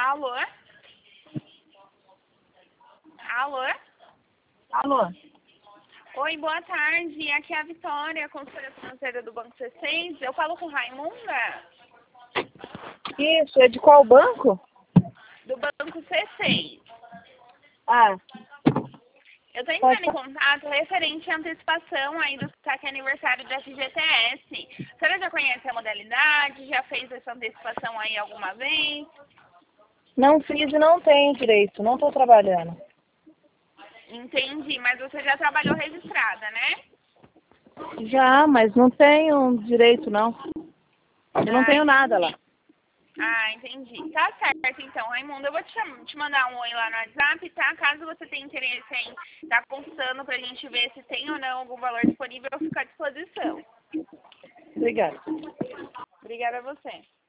Alô? Alô? Alô? Oi, boa tarde. Aqui é a Vitória, consultora financeira do Banco C6. Eu falo com Raimunda? Isso, é de qual banco? Do Banco C6. Ah, Eu estou pode entrando em contato referente à antecipação aí do saque aniversário da FGTS. A senhora já conhece a modalidade? Já fez essa antecipação aí alguma vez? Não fiz e não tenho direito, não estou trabalhando. Entendi, mas você já trabalhou registrada, né? Já, mas não tenho direito, não. Eu não tenho nada lá. Ah, entendi. Tá certo, então, Raimundo. Eu vou te mandar um oi lá no WhatsApp, tá? Caso você tenha interesse em estar consultando pra gente ver se tem ou não algum valor disponível, eu fico à disposição. Obrigada. Obrigada a você.